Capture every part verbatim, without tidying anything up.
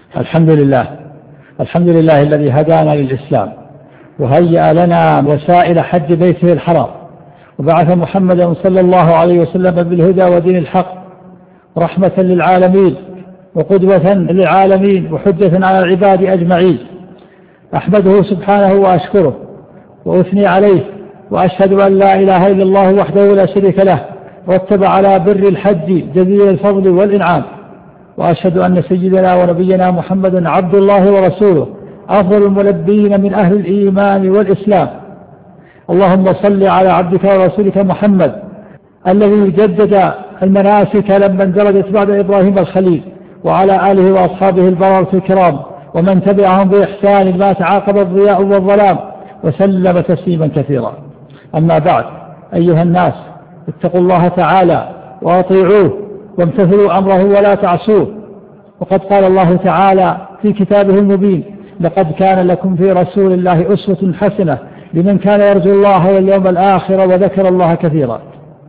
الحمد لله الحمد لله الذي هدانا للإسلام وهيأ لنا وسائل حج بيته الحرام، وبعث محمدا صلى الله عليه وسلم بالهدى ودين الحق رحمة للعالمين وقدوة للعالمين وحجة على العباد أجمعين. أحمده سبحانه وأشكره وأثني عليه، وأشهد أن لا إله إلا الله وحده لا شريك له رتب على بر الحج جزيل الفضل والإنعام، وأشهد أن سيدنا ونبينا محمدا عبد الله ورسوله أفضل الملبين من أهل الإيمان والإسلام. اللهم صل على عبدك ورسولك محمد الذي جدد المناسك لما اندرجت بعد إبراهيم الخليل، وعلى آله وأصحابه البررة الكرام ومن تبعهم بإحسان ما تعاقب الضياء والظلام، وسلم تسليما كثيرا. أما بعد، أيها الناس، اتقوا الله تعالى وأطيعوه وامتثلوا أمره ولا تعصوه. وقد قال الله تعالى في كتابه المبين: لقد كان لكم في رسول الله أسوة حسنة لمن كان يرجو الله واليوم الآخر وذكر الله كثيرا.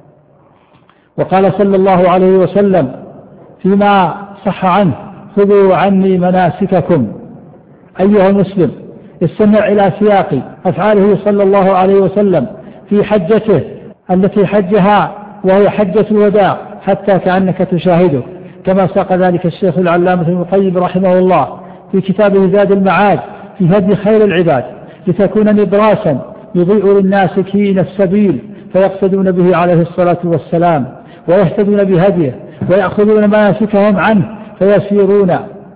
وقال صلى الله عليه وسلم فيما صح عنه: خذوا عني مناسككم. أيها المسلم، استمع إلى سياق أفعاله صلى الله عليه وسلم في حجته التي حجها وهي حجة الوداع، حتى كأنك تشاهده، كما ساق ذلك الشيخ العلامة ابن القيم رحمه الله في كتابه زاد المعاد في هدي خير العباد، لتكون نبراسا يضيء للناسكين السبيل فيقصدون به عليه الصلاة والسلام، ويهتدون بهديه ويأخذون مناسكهم عنه فيسيرون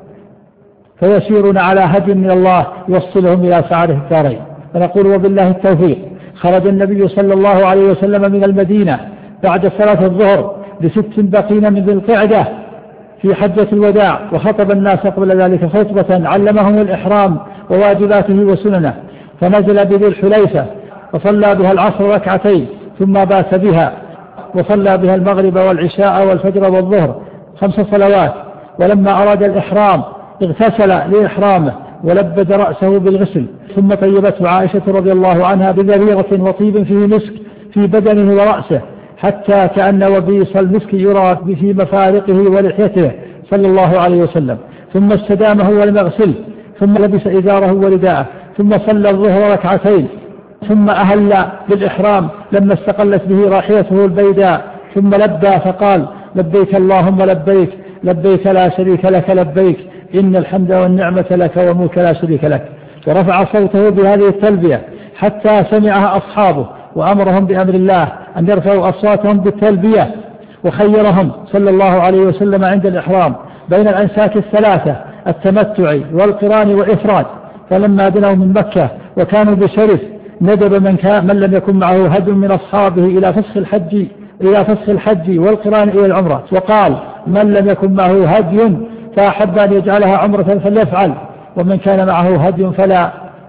فيسيرون على هدي من الله يوصلهم إلى سعادة الدارين. فنقول وبالله التوفيق. خرج النبي صلى الله عليه وسلم من المدينة بعد صلاة الظهر بست بقين من ذي القعدة في حجة الوداع، وخطب الناس قبل ذلك خطبة علمهم الإحرام وواجباته وسننه، فنزل بذي الحليفة وصلى بها العصر ركعتين ثم بات بها، وصلى بها المغرب والعشاء والفجر والظهر خمس صلوات. ولما أراد الإحرام اغتسل لإحرامه ولبد رأسه بالغسل، ثم طيبته عائشة رضي الله عنها بذريرة وطيب فيه مسك في بدنه ورأسه، حتى كأن وبيص المسك يرى في مفارقه ولحيته صلى الله عليه وسلم. ثم استدامه ولم يغسله، ثم لبس إزاره ورداءه، ثم صلى الظهر ركعتين، ثم أهل بالإحرام لما استقلت به راحيته البيداء، ثم لبى فقال: لبيك اللهم لبيك، لبيك لا شريك لك لبيك، إن الحمد والنعمة لك وملك لا شريك لك. ورفع صوته بهذه التلبية حتى سمعها أصحابه، وأمرهم بأمر الله أن يرفعوا أصواتهم بالتلبية، وخيرهم صلى الله عليه وسلم عند الإحرام بين الأنساك الثلاثة: التمتع والقران والإفراد. فلما دنوا من مكة وكانوا بشرف ندب من, كان من لم يكن معه هدي من أصحابه إلى فسخ الحج إلى فسخ الحج والقران إلى العمرة، وقال: من لم يكن معه هدي فأحب أن يجعلها عمرة فليفعل، ومن كان معه هدي فلا.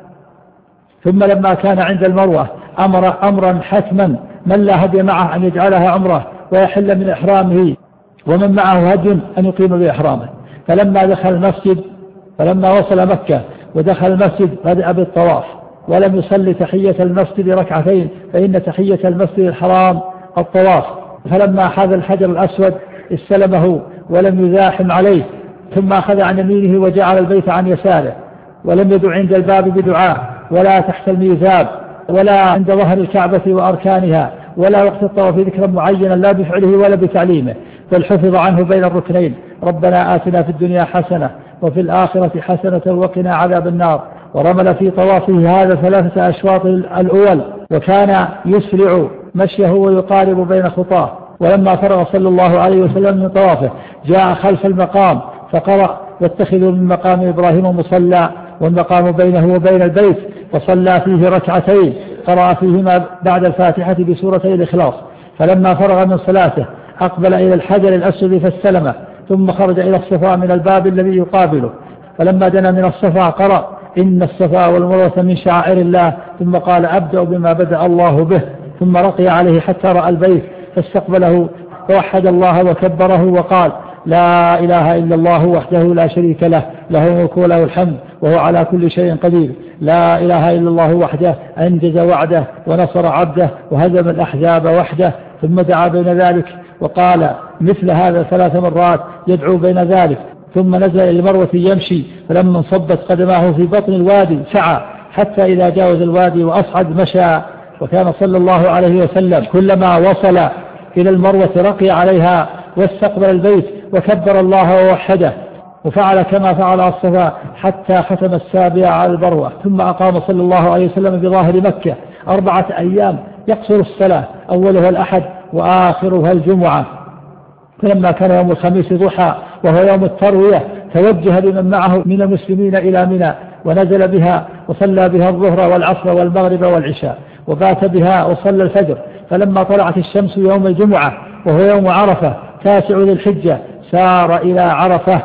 ثم لما كان عند المروة أمر أمرا حتما من لا هدي معه أن يجعلها عمرة ويحل من إحرامه، ومن معه هدي أن يقيم بإحرامه. فلما دخل المسجد فلما وصل مكة ودخل المسجد بدأ بالطواف، ولم يصلي تحية المسجد ركعتين، فإن تحية المسجد الحرام الطواف. فلما حاذ الحجر الأسود استلمه ولم يزاحم عليه، ثم أخذ عن يمينه وجعل البيت عن يساره، ولم يدع عند الباب بدعاء ولا تحت الميزاب ولا عند ظهر الكعبة وأركانها ولا وقت الطواف ذكرا معينا لا بفعله ولا بتعليمه، بل حفظ عنه بين الركنين: ربنا آتنا في الدنيا حسنة وفي الآخرة حسنة وقنا عذاب النار. ورمل في طوافه هذا ثلاثة أشواط الأول، وكان يسرع مشيه ويقارب بين خطاه. ولما فرغ صلى الله عليه وسلم من طوافه جاء خلف المقام فقرأ: واتخذوا من مقام إبراهيم مصلى، والمقام بينه وبين البيت، فصلى فيه ركعتين قرأ فيهما بعد الفاتحة بسورتي الإخلاص. فلما فرغ من صلاته أقبل إلى الحجر الأسود فاستلمه، ثم خرج إلى الصفا من الباب الذي يقابله. فلما دنا من الصفا قرأ: إن الصفا والمروة من شعائر الله، ثم قال: أبدأ بما بدأ الله به، ثم رقي عليه حتى رأى البيت فاستقبله ووحد الله وكبره وقال: لا إله إلا الله وحده لا شريك له، له الملك وله الحمد وهو على كل شيء قدير. لا إله إلا الله وحده أنجز وعده ونصر عبده وهزم الأحزاب وحده. ثم دعا بين ذلك وقال مثل هذا ثلاث مرات يدعو بين ذلك، ثم نزل إلى المروة يمشي، فلما انصبت قدماه في بطن الوادي سعى حتى إذا جاوز الوادي وأصعد مشى. وكان صلى الله عليه وسلم كلما وصل إلى المروة رقي عليها واستقبل البيت وكبر الله ووحده، وفعل كما فعل الصفا حتى ختم السابع على المروة. ثم أقام صلى الله عليه وسلم بظاهر مكة أربعة أيام يقصر الصلاة، أولها الأحد وآخرها الجمعة. فلما كان يوم الخميس ضحى وهو يوم التروية توجه بمن معه من المسلمين إلى منى، ونزل بها وصلى بها الظهر والعصر والمغرب والعشاء، وبات بها وصلى الفجر. فلما طلعت الشمس يوم الجمعة وهو يوم عرفة تاسع ذي الحجة سار إلى عرفة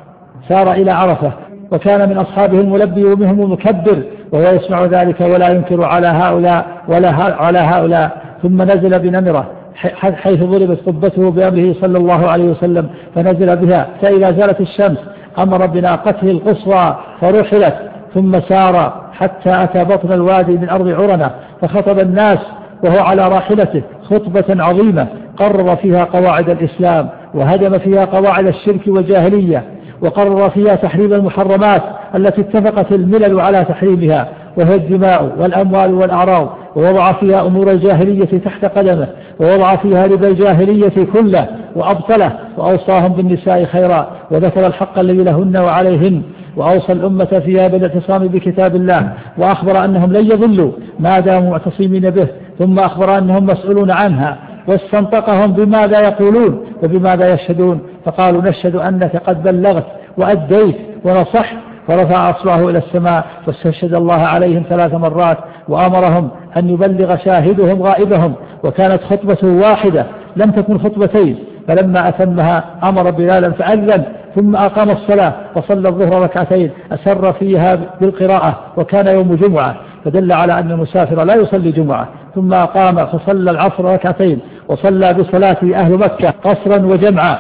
سار إلى عرفة وكان من أصحابه الملبي ومنهم المكبر، وهو يسمع ذلك ولا ينكر على هؤلاء ولا على هؤلاء. ثم نزل بنمرة حيث ضربت قبته بأمره صلى الله عليه وسلم، فنزل بها، فإذا زالت الشمس أمر بناقته القصوى فرحلت، ثم سار حتى أتى بطن الوادي من أرض عرنة، فخطب الناس وهو على راحلته خطبة عظيمة قرر فيها قواعد الإسلام، وهدم فيها قواعد الشرك والجاهلية، وقرر فيها تحريم المحرمات التي اتفقت الملل على تحريمها، وهي الدماء والأموال والأعراض، ووضع فيها أمور الجاهلية تحت قدمه، ووضع فيها ربا الجاهلية كله وأبطله، وأوصاهم بالنساء خيرا، وذكر الحق الذي لهن وعليهن، وأوصى الأمة فيها بالاعتصام بكتاب الله، وأخبر أنهم لن يضلوا ما داموا معتصمين به، ثم أخبر أنهم مسؤولون عنها، واستنطقهم بماذا يقولون وبماذا يشهدون، فقالوا نشهد أنك قد بلغت وأديت ونصحت، ورفع أصبعه إلى السماء واستشهد الله عليهم ثلاث مرات، وأمرهم أن يبلغ شاهدهم غائبهم، وكانت خطبته واحدة لم تكن خطبتين. فلما أتمها أمر بلالا فأذن، ثم أقام الصلاة وصلى الظهر ركعتين أسر فيها بالقراءة، وكان يوم جمعة فدل على أن المسافر لا يصلي جمعة. ثم أقام فصلى العصر ركعتين، وصلى بصلاته أهل مكة قصرا وجمعا.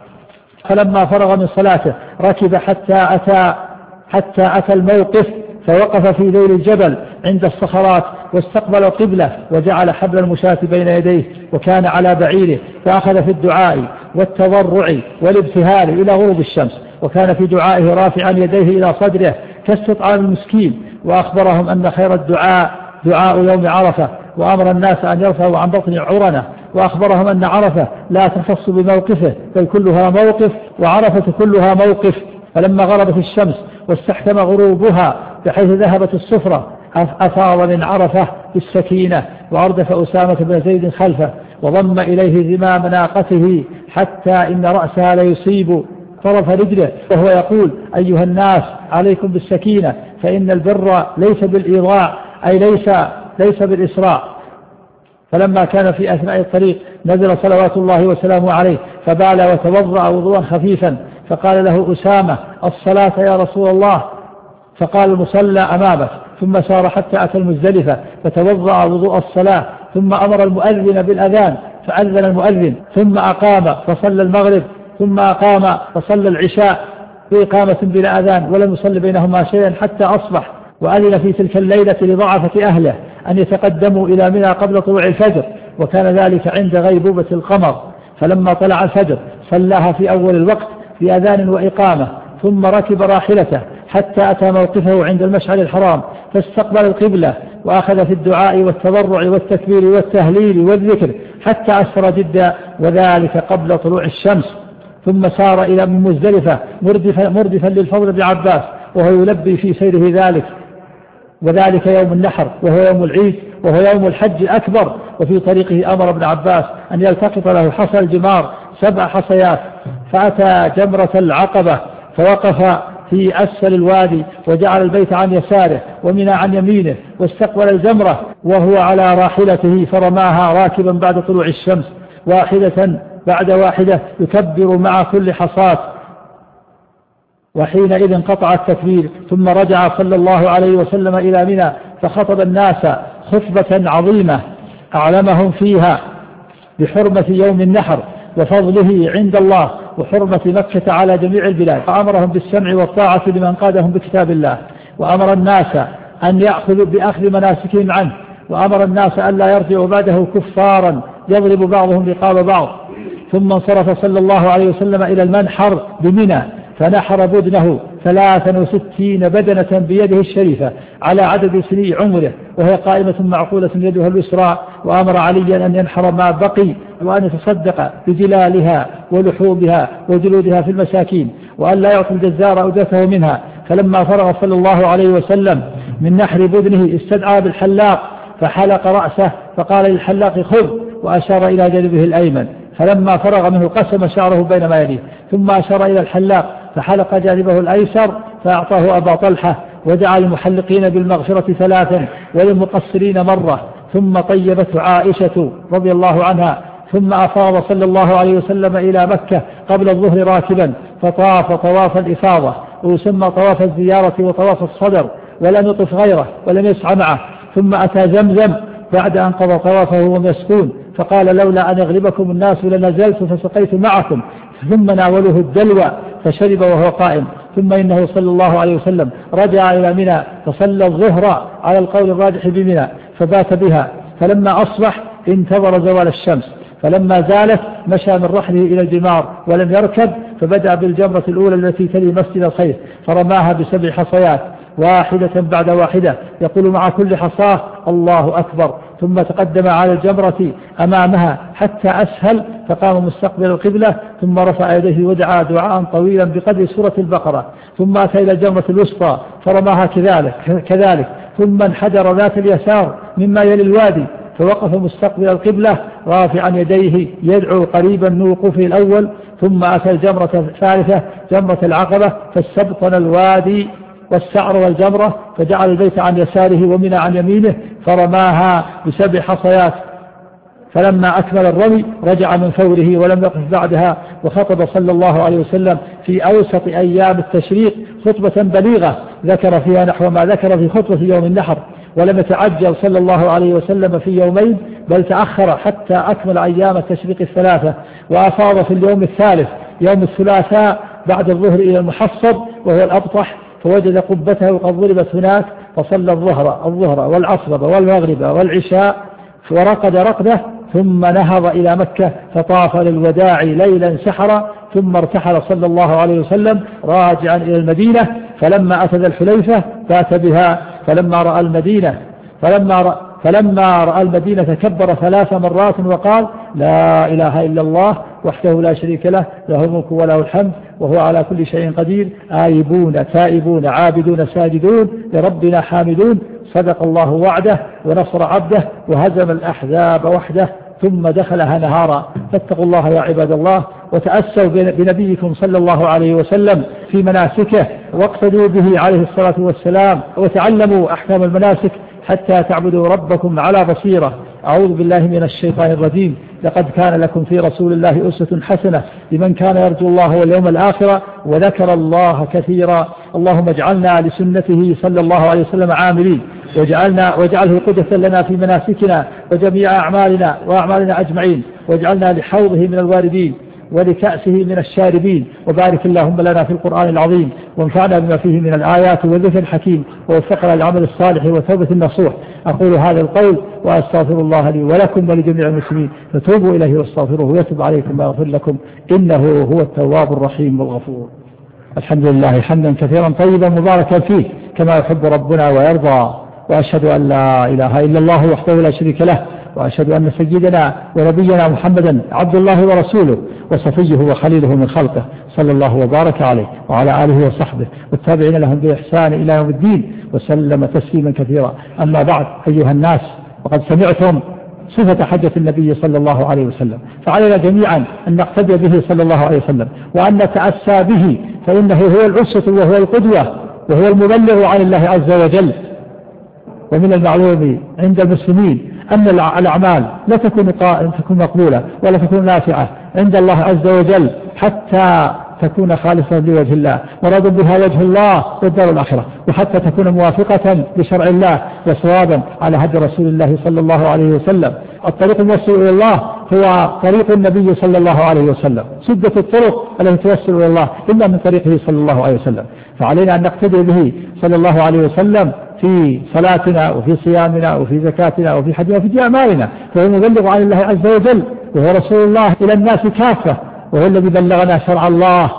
فلما فرغ من صلاته ركب حتى أتى حتى أتى الموقف، فوقف في ذيل الجبل عند الصخرات واستقبل القبلة، وجعل حبل المشاة بين يديه، وكان على بعيره، فأخذ في الدعاء والتضرع والابتهال إلى غروب الشمس، وكان في دعائه رافعا يديه إلى صدره كاستطعام المسكين، وأخبرهم أن خير الدعاء دعاء يوم عرفة، وأمر الناس أن يرفعوا عن بطن عرنة، وأخبرهم أن عرفة لا تختص بموقفه بل كلها موقف، وعرفة كلها موقف. فلما غربت الشمس واستحكم غروبها بحيث ذهبت الصفرة أفاض من عرفة بالسكينة، وأردف أسامة بن زيد خلفه، وضم إليه زمام ناقته حتى إن رأسها ليصيب طرف رجله، وهو يقول أيها الناس عليكم بالسكينة، فإن البر ليس بالإيضاع، أي ليس, ليس بالإسراع. فلما كان في أثناء الطريق نزل صلوات الله وسلامه عليه فبال وتوضأ وضوءا خفيفا، فقال له أسامة الصلاة يا رسول الله، فقال المصلى أمامك. ثم سار حتى أتى المزدلفة فتوضأ وضوء الصلاة، ثم أمر المؤذن بالأذان فأذن المؤذن، ثم أقام فصلى المغرب، ثم أقام فصلى العشاء بإقامة بلا أذان، ولم يصلي بينهما شيئا حتى أصبح. وأذن في تلك الليلة لضعفة أهله أن يتقدموا إلى منى قبل طلوع الفجر، وكان ذلك عند غيبوبة القمر. فلما طلع الفجر صلاها في أول الوقت بأذان وإقامة، ثم ركب راحلته حتى أتى موقفه عند المشعر الحرام، فاستقبل القبلة، وأخذ في الدعاء والتضرع والتكبير والتهليل والذكر حتى أسفر جدا، وذلك قبل طلوع الشمس. ثم سار إلى مزدلفة مردفا, مردفا للفضل بن عباس، وهو يلبي في سيره ذلك، وذلك يوم النحر وهو يوم العيد وهو يوم الحج الأكبر. وفي طريقه أمر ابن عباس أن يلتقط له حصى الجمار سبع حصيات، فأتى جمرة العقبة فوقف في أسفل الوادي، وجعل البيت عن يساره ومنى عن يمينه، واستقبل الجمرة وهو على راحلته فرماها راكبا بعد طلوع الشمس واحدة بعد واحدة يكبر مع كل حصاة، وحينئذ قطع التكبير. ثم رجع صلى الله عليه وسلم إلى منى فخطب الناس خطبة عظيمة أعلمهم فيها بحرمة يوم النحر وفضله عند الله وحرمة مكة على جميع البلاد، وأمرهم بالسمع والطاعة لمن قادهم بكتاب الله، وأمر الناس أن يأخذوا بأخذ مناسكهم عنه، وأمر الناس أن لا يرجعوا بعده كفارا يضرب بعضهم رقاب بعض. ثم انصرف صلى الله عليه وسلم إلى المنحر بمنى فنحر بدنه ثلاثا وستين بدنة بيده الشريفة على عدد سني عمره، وهي قائمة معقولة يدها اليسرى، وأمر عليا أن ينحر ما بقي وأن يتصدق بجلالها ولحومها وجلودها في المساكين، وأن لا يعطي الجزار أجرته منها. فلما فرغ صلى الله عليه وسلم من نحر بدنه استدعى بالحلاق فحلق رأسه، فقال للحلاق خذ، وأشار إلى جانبه الأيمن. فلما فرغ منه قسم شعره بين ما يليه، ثم أشار إلى الحلاق فحلق جانبه الأيسر فأعطاه أبا طلحة، ودعا المحلقين بالمغفرة ثلاثا وللمقصرين مرة. ثم طيبته عائشة رضي الله عنها، ثم أفاض صلى الله عليه وسلم إلى مكة قبل الظهر راكبا، فطاف طواف الإفاضة، ويسمى طواف الزيارة وطواف الصدر، ولم يطف غيره ولم يسعى معه. ثم أتى زمزم بعد أن قضى طوافه ومسكون، فقال لولا أن يغلبكم الناس لنزلت فسقيت معكم. ثم ناولوه الدلوى فشرب وهو قائم. ثم إنه صلى الله عليه وسلم رجع إلى منى فصلى الظهر على القول الراجح بمنى فبات بها. فلما أصبح انتظر زوال الشمس، فلما زالت مشى من رحله إلى الجمار ولم يركب، فبدأ بالجمرة الأولى التي تلي مسجد الخير فرماها بسبع حصيات واحدة بعد واحدة، يقول مع كل حصاه الله أكبر، ثم تقدم على الجمرة أمامها حتى أسهل فقام مستقبل القبلة، ثم رفع يديه ودعا دعاء طويلا بقدر سورة البقرة، ثم أتى إلى الجمرة الوسطى فرماها كذلك, كذلك ثم انحدر ذات اليسار مما يلي الوادي، فوقف مستقبل القبلة رافعا يديه يدعو قريبا من وقوفه الأول. ثم أتى الجمرة الثالثة جمرة العقبة فاستبطن الوادي والسعر والجمرة، فجعل البيت عن يساره ومنى عن يمينه فرماها بسبع حصيات. فلما أكمل الرمي رجع من فوره ولم يقف بعدها، وخطب صلى الله عليه وسلم في أوسط أيام التشريق خطبة بليغة ذكر فيها نحو ما ذكر في خطبة يوم النحر، ولم يتعجل صلى الله عليه وسلم في يومين، بل تأخر حتى أكمل أيام التشريق الثلاثة، وأفاض في اليوم الثالث يوم الثلاثاء بعد الظهر إلى المحصب وهو الأبطح، فوجد قبته قد ضربت هناك، فصلى الظهر الظهر والعصر والمغرب والعشاء ورقد رقده، ثم نهض إلى مكة فطاف للوداع ليلا سحرا، ثم ارتحل صلى الله عليه وسلم راجعا إلى المدينة. فلما أتى الحليفة فات بها، فلما رأى المدينة فلما رأى فلما رأى المدينة كبر ثلاث مرات وقال لا إله إلا الله وحده لا شريك له، له الملك وله الحمد وهو على كل شيء قدير، آيبون تائبون عابدون ساجدون لربنا حامدون، صدق الله وعده ونصر عبده وهزم الأحزاب وحده، ثم دخلها نهارا. فاتقوا الله يا عباد الله، وتأسوا بنبيكم صلى الله عليه وسلم في مناسكه، واقتدوا به عليه الصلاة والسلام، وتعلموا أحكام المناسك حتى تعبدوا ربكم على بصيرة. أعوذ بالله من الشيطان الرجيم. لقد كان لكم في رسول الله أسوة حسنة لمن كان يرجو الله واليوم الآخر وذكر الله كثيرا. اللهم اجعلنا لسنته صلى الله عليه وسلم عاملين، واجعلنا واجعله قدوة لنا في مناسكنا وجميع أعمالنا وأعمالنا أجمعين، واجعلنا لحوضه من الواردين ولكأسه من الشاربين. وبارك اللهم لنا في القرآن العظيم، وانفعنا بما فيه من الآيات والذكر الحكيم، ووفقنا للعمل الصالح وتوبة النصوح. أقول هذا القول وأستغفر الله لي ولكم ولجميع المسلمين، فتوبوا إليه واستغفروه ويتوب عليكم ويغفر لكم، إنه هو التواب الرحيم والغفور. الحمد لله حمدا كثيرا طيبا مباركا فيه كما يحب ربنا ويرضى، وأشهد أن لا إله إلا الله وحده لا شريك له، وأشهد أن سيدنا ونبينا محمدا عبد الله ورسوله وصفيه وخليله من خلقه، صلى الله وبارك عليه وعلى آله وصحبه والتابعين لهم بإحسان إلى يوم الدين، وسلم تسليما كثيرا. أما بعد، أيها الناس، وقد سمعتم صفة حجة النبي صلى الله عليه وسلم، فعلينا جميعا أن نقتدي به صلى الله عليه وسلم، وأن نتأسى به، فإنه هو الأسوة وهو القدوة وهو المبلغ عن الله عز وجل. ومن المعلوم عند المسلمين أن الأعمال لا تكون تكون مقبولة ولا تكون نافعة عند الله عز وجل حتى تكون خالصة لوجه الله، مراد بها وجه الله والدار الآخرة، وحتى تكون موافقة لشرع الله وصوابا على هدي رسول الله صلى الله عليه وسلم. الطريق الموصل إلى الله هو طريق النبي صلى الله عليه وسلم، سدة الطرق التي توصل إلى الله إلا من طريقه صلى الله عليه وسلم، فعلينا أن نقتدي به صلى الله عليه وسلم في صلاتنا وفي صيامنا وفي زكاتنا وفي حجنا وفي أعمالنا، فهو مبلغ عن الله عز وجل، وهو رسول الله إلى الناس كافة، وهو الذي بلغنا شرع الله،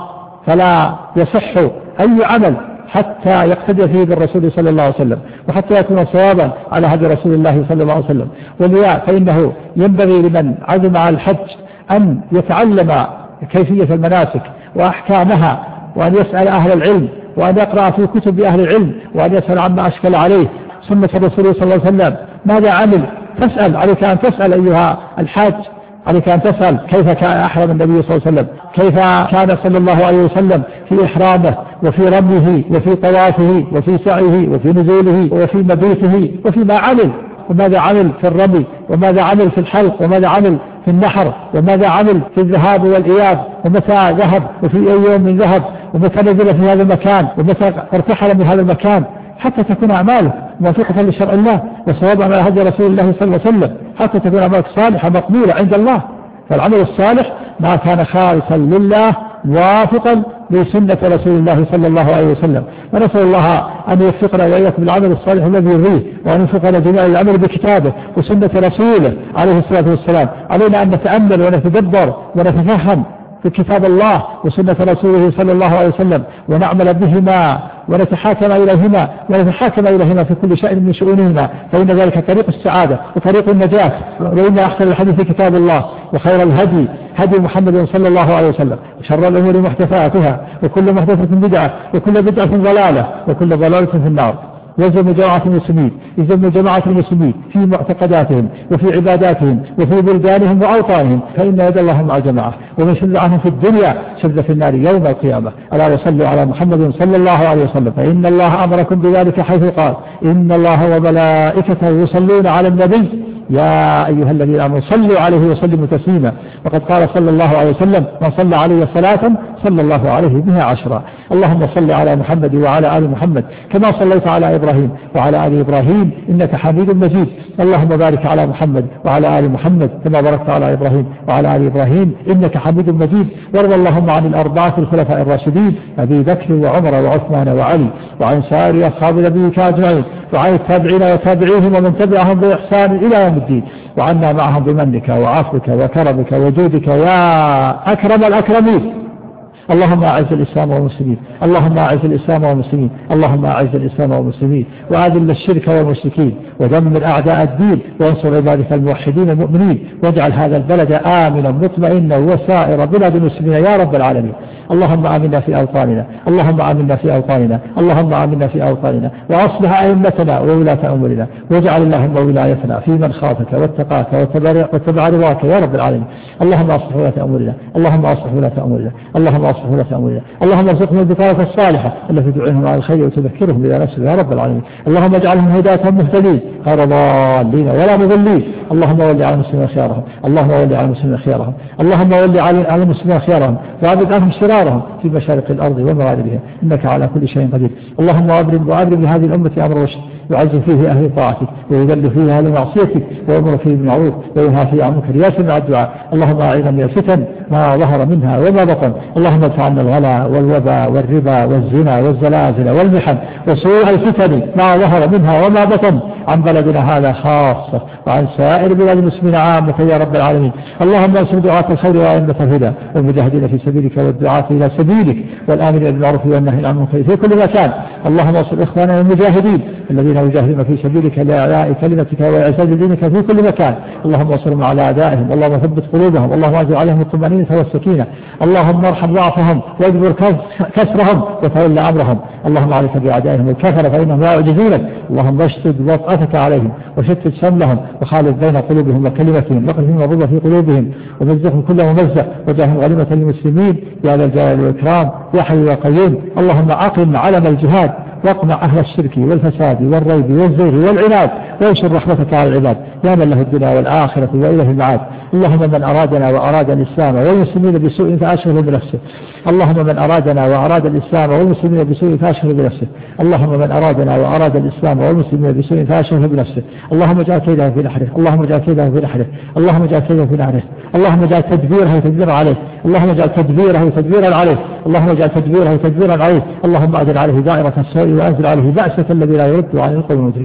فلا يصح أي عمل حتى يقتدي فيه بالرسول صلى الله عليه وسلم، وحتى يكون صوابا على هدي رسول الله صلى الله عليه وسلم. ولذا فإنه ينبغي لمن عزم على الحج أن يتعلم كيفية المناسك وأحكامها، وأن يسأل أهل العلم، وأن يقرأ في كتب أهل العلم، وأن يسأل عما أشكل عليه. سنة الرسول صلى الله عليه وسلم ماذا عمل؟ تسأل، عليك أن تسأل أيها الحاج، عليك أن تسأل كيف كان أحرم النبي صلى الله عليه وسلم، كيف كان صلى الله عليه وسلم في إحرامه وفي رميه وفي طوافه وفي سعيه وفي نزوله وفي مبيته وفيما عمل، وماذا عمل في الرمي، وماذا عمل في الحلق، وماذا عمل في النحر، وماذا عمل في الذهاب والإياب، ومتى ذهب وفي أي يوم من ذهب، ومتى نزل في هذا المكان، ومتى ارتحل من هذا المكان، حتى تكون أعماله موافقة لشرع الله وصوابا على هدي رسول الله صلى الله عليه وسلم، حتى تكون أعمالك صالحة مقبولة عند الله. فالعمل الصالح ما كان خالصا لله موافقا لسنة رسول الله صلى الله عليه وسلم. ونسأل الله أن يوفقنا وإياكم بالعمل الصالح الذي يرضيه، وأن يوفقنا جميعا العمل بكتابه وسنة رسوله عليه الصلاة والسلام. علينا أن نتأمل ونتدبر ونتفهم في كتاب الله وسنة رسوله صلى الله عليه وسلم، ونعمل بهما ونتحاكم إليهما ونتحاكم إليهما في كل شيء من شؤونهما، فإن ذلك طريق السعادة وطريق النجاة. وإن أحسن الحديث كتاب الله، وخير الهدي هدي محمد صلى الله عليه وسلم، وشر الأمور محدثاتها، وكل محدثة بدعة، وكل بدعة ضلالة، وكل ضلالة في النار. يلزم جماعة المسلمين يلزم جماعة المسلمين في معتقداتهم وفي عباداتهم وفي بلدانهم وأوطانهم، فإن يد الله مع الجماعة، ومن شذ عنهم في الدنيا شذ في النار يوم القيامة. ألا وصلوا على محمد صلى الله عليه وسلم، فإن الله أمركم بذلك حيث قال: إن الله وملائكته يصلون على النبي يا أيها الذين آمنوا صلوا عليه وسلموا تسليما. وقد قال صلى الله عليه وسلم: من صلى عليه صلاة صلى الله عليه بها عشرا. اللهم صل على محمد وعلى آل محمد كما صليت على إبراهيم وعلى آل إبراهيم إنك حميد مجيد. اللهم بارك على محمد وعلى آل محمد كما باركت على إبراهيم وعلى آل إبراهيم إنك حميد مجيد. وارض اللهم عن الأربعة الخلفاء الراشدين أبي بكر وعمر وعثمان وعلي، وعن سائر أصحاب نبيك أجمعين، وعن التابعين وتابعيهم ومن تبعهم بإحسان إلى يوم الدين، وعنا معهم بمنك وعفوك وكرمك وجودك يا أكرم الأكرمين. اللهم أعز الإسلام والمسلمين، اللهم أعز الإسلام والمسلمين، اللهم أعز الإسلام والمسلمين، وأذل الشرك والمشركين، ودمر أعداء الدين، وانصر عبادك الموحدين المؤمنين، واجعل هذا البلد آمنا مطمئنا وسائر بلاد المسلمين يا رب العالمين. اللهم آمنا في أوطاننا، اللهم آمنا في أوطاننا، اللهم آمنا في أوطاننا، وأصلح أئمتنا وولاة أمورنا، واجعل اللهم ولايتنا في من خافك واتقاك واتبع رضاك يا رب العالمين. اللهم أصلح ولاة أمورنا، اللهم أصلح ولاة أمورنا، اللهم أصلح ولاة أمورنا، اللهم ارزقهم البطانة الصالحة التي تدعوهم على الخير وتذكرهم بلا نفسك يا رب العالمين. اللهم اجعلهم هداة مهتدين غير ضالين ولا مضلين. اللهم ول على المسلمين خيارهم، اللهم ول على المسلمين خيارهم، اللهم ول على المسلمين خيارهم، وابعد عنهم شرارهم في مشارق الأرض ومغاربها، إنك على كل شيء قدير. اللهم أبرم وأبرم لهذه الأمة أمر رشد، يعز فيه أهل طاعتك ويذل فيه أهل معصيتك، ويأمر فيه بالمعروف وينهى فيه عن المنكر يا سميع الدعاء. اللهم أعذنا من الفتن ما ظهر منها وما بطن، اللهم ادفع عنا الغلا والوباء والربا والزنا والزلازل والمحن وسوء الفتن ما ظهر منها وما بطن عن بلدنا هذا خاصة، وعن سائر بلاد المسلمين عامة يا رب العالمين. اللهم انصر دعاة الخير وأئمة الهدى والمجاهدين في سبيلك والدعاة إلى سبيلك والآمرين بالمعروف والنهي عن المنكر في كل مكان. اللهم انصر إخواننا المجاهدين الذين يجاهدون في سبيلك لإعلاء كلمتك وإعزاز دينك في كل مكان. اللهم انصرهم على أعدائهم، اللهم ثبت قلوبهم، اللهم انزل عليهم الطمأنينة والسكينة، اللهم ارحم ضعفهم واجبر كسرهم وتولى أمرهم. اللهم عليك بأعدائهم الكفر فإنهم لا يعجزونك. اللهم اشتد وطأتك عليهم وشتت شملهم وخالف بين قلوبهم وكلمتهم، واقذفهم الرضا في قلوبهم ومزقهم كل ممزق، وجعلهم غنيمة للمسلمين يا ذا الجلال والإكرام يا حي يا قيوم. اللهم أقم علم الجهاد واقمع أهل الشرك والفساد والريب والزيغ والعناد، وانشر رحمتك على العباد يا من له الدنيا والآخرة وإله المعاد. اللهم من أرادنا وأراد الإسلام والمسلمين بسوء فأشغله بنفسه، اللهم من أرادنا وأراد الإسلام والمسلمين بسوء فأشغله بنفسه، اللهم من أرادنا وأراد الإسلام والمسلمين بسوء فأشغله بنفسه. اللهم اجعل كيده في نحره، اللهم اجعل كيده في نحره، اللهم اجعل كيده في نحره، اللهم اجعل تدبيره تدبيرا عليه، اللهم اجعل تدبيره تدبيرا عليه، اللهم اجعل تدبيره تدبيرا عليه. اللهم أدر عليه دائرة السوء وأنزل عليه بأسك الذي لا يرد عن القوم المجرمين.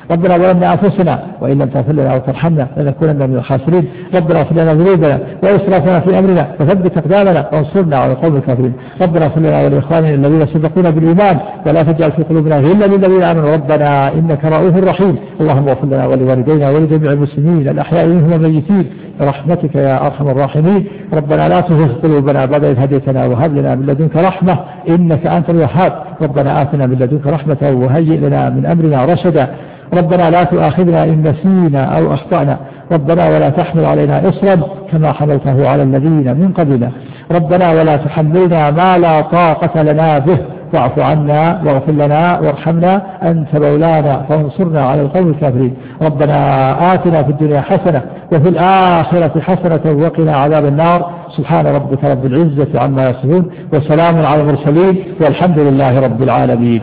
ربنا ظلمنا أنفسنا وإن لم تغفر لنا وترحمنا لنكونن من الخاسرين. ربنا اغفر لنا ذنوبنا وإسرافنا في أمرنا وثبت أقدامنا وانصرنا على القوم الكافرين. ربنا اغفر لنا ولإخواننا الذين سبقونا بالإيمان ولا تجعل في قلوبنا غلا للذين آمنوا ربنا إنك رؤوف رحيم. اللهم اغفر لنا ولوالدينا ولجميع المسلمين الأحياء منهم والميتين برحمتك يا أرحم الراحمين. ربنا لا تزغ قلوبنا بعد إذ هديتنا وهب لنا من لدنك رحمة إنك أنت الوهاب. ربنا آتنا من لدنك رحمة وهيئ لنا من أمرنا رشدا. ربنا لا تؤاخذنا إن نسينا أو أخطأنا. ربنا ولا تحمل علينا إصرا كما حملته على الذين من قبلنا. ربنا ولا تحملنا ما لا طاقة لنا به واعف عنا واغفر لنا وارحمنا أنت مولانا فانصرنا على القوم الكافرين. ربنا آتنا في الدنيا حسنة وفي الآخرة حسنة وقنا عذاب النار. سبحان ربك رب العزة عما يصفون وسلام على المرسلين والحمد لله رب العالمين.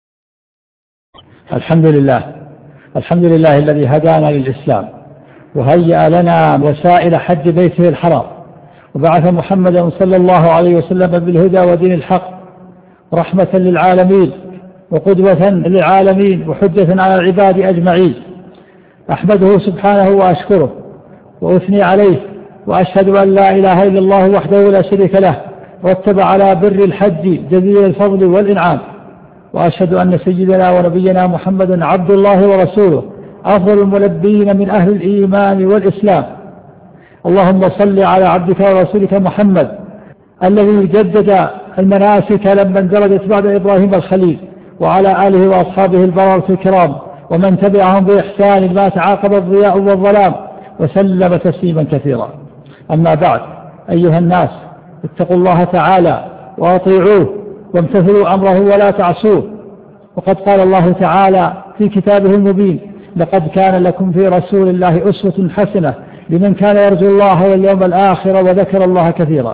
الحمد لله الحمد لله الذي هدانا للإسلام وهيأ لنا وسائل حج بيته الحرام وبعث محمدا صلى الله عليه وسلم بالهدى ودين الحق رحمة للعالمين وقدوة للعالمين وحجة على العباد أجمعين. أحمده سبحانه وأشكره وأثني عليه وأشهد أن لا إله إلا الله وحده لا شريك له رتب على بر الحج جزيل الفضل والإنعام. وأشهد أن سيدنا ونبينا محمدا عبد الله ورسوله أفضل الملبين من أهل الإيمان والإسلام. اللهم صل على عبدك ورسولك محمد الذي جدد المناسك لما اندرجت بعد إبراهيم الخليل وعلى آله وأصحابه البررة الكرام ومن تبعهم بإحسان ما تعاقب الضياء والظلام وسلم تسليما كثيرا. أما بعد أيها الناس اتقوا الله تعالى وأطيعوه وامتثلوا أمره ولا تعصوه. وقد قال الله تعالى في كتابه المبين لقد كان لكم في رسول الله أسوة حسنة لمن كان يرجو الله واليوم الآخر وذكر الله كثيرا.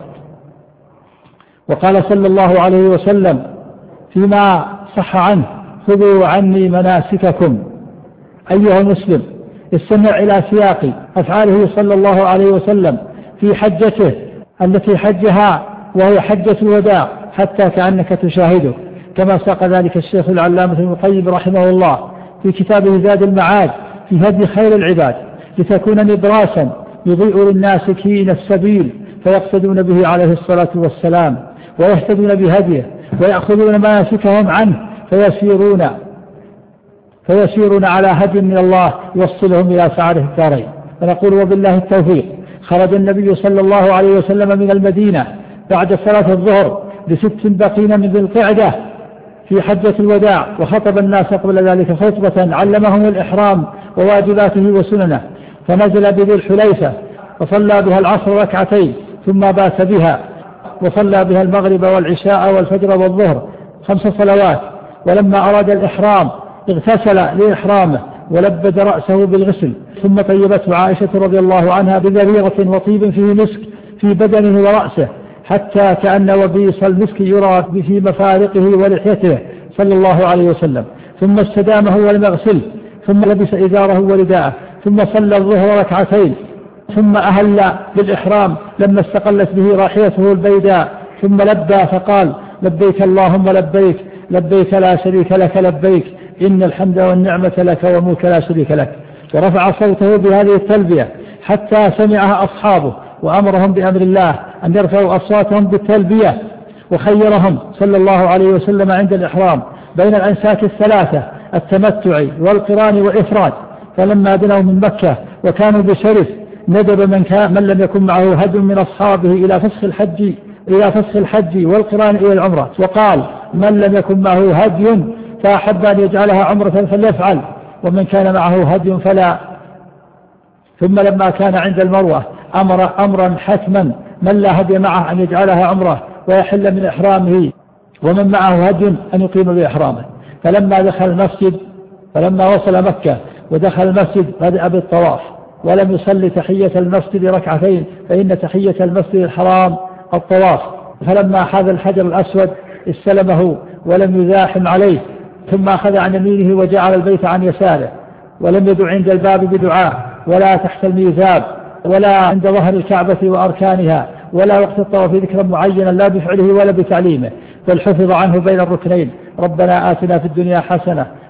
وقال صلى الله عليه وسلم فيما صح عنه خذوا عني مناسككم. أيها المسلم استمع إلى سياق أفعاله صلى الله عليه وسلم في حجته التي حجها وهي حجة الوداع حتى كأنك تشاهده كما ساق ذلك الشيخ العلامة ابن القيم رحمه الله في كتابه زاد المعاد في هدي خير العباد لتكون نبراسا يضيء للناسكين السبيل فيقصدون به عليه الصلاة والسلام ويهتدون بهديه ويأخذون مناسكهم عنه فيسيرون فيسيرون على هدي من الله يوصلهم إلى سعادة الدارين. فنقول وبالله التوفيق. خرج النبي صلى الله عليه وسلم من المدينة بعد صلاة الظهر بست بقين من ذي القعدة في حجة الوداع وخطب الناس قبل ذلك خطبة علمهم الإحرام وواجباته وسننه. فنزل بذي الحليفة وصلى بها العصر ركعتين ثم بات بها وصلى بها المغرب والعشاء والفجر والظهر خمس صلوات. ولما أراد الإحرام اغتسل لإحرامه ولبد رأسه بالغسل ثم طيبته عائشة رضي الله عنها بذريرة وطيب فيه مسك في بدنه ورأسه حتى كأن وبيص المسك يرى في مفارقه ولحيته صلى الله عليه وسلم. ثم استدامه ولم يغسل ثم لبس إزاره ورداءه ثم صلى الظهر ركعتين ثم أهل بالإحرام لما استقلت به راحيته البيداء ثم لبى فقال لبيك اللهم لبيك لبيك لا شريك لك لبيك إن الحمد والنعمة لك والملك لا شريك لك. ورفع صوته بهذه التلبية حتى سمعها أصحابه وأمرهم بأمر الله أن يرفعوا أصواتهم بالتلبية. وخيرهم صلى الله عليه وسلم عند الإحرام بين الأنساك الثلاثة التمتع والقران والإفراد. فلما دنوا من مكة وكانوا بشرف ندب من, كان من لم يكن معه هدي من أصحابه إلى فسخ الحج إلى فسخ الحج والقران إلى العمرة. وقال من لم يكن معه هدي فأحب أن يجعلها عمرة فليفعل ومن كان معه هدي فلا. ثم لما كان عند المروة أمر أمرا حتما من لا هدي معه أن يجعلها عمرة ويحل من إحرامه ومن معه هدي أن يقيم بإحرامه. فلما دخل المسجد فلما وصل مكة ودخل المسجد بدأ بالطواف ولم يصلي تحية المسجد ركعتين فإن تحية المسجد الحرام الطواف. فلما حاذ الحجر الأسود استلمه ولم يزاحم عليه ثم أخذ عن يمينه وجعل البيت عن يساره ولم يدع عند الباب بدعاء ولا تحت الميزاب ولا عند ظهر الكعبة وأركانها ولا وقت الطواف ذكرا معينا لا بفعله ولا بتعليمه بل حفظ عنه بين الركنين. ربنا آتنا في الدنيا حسنة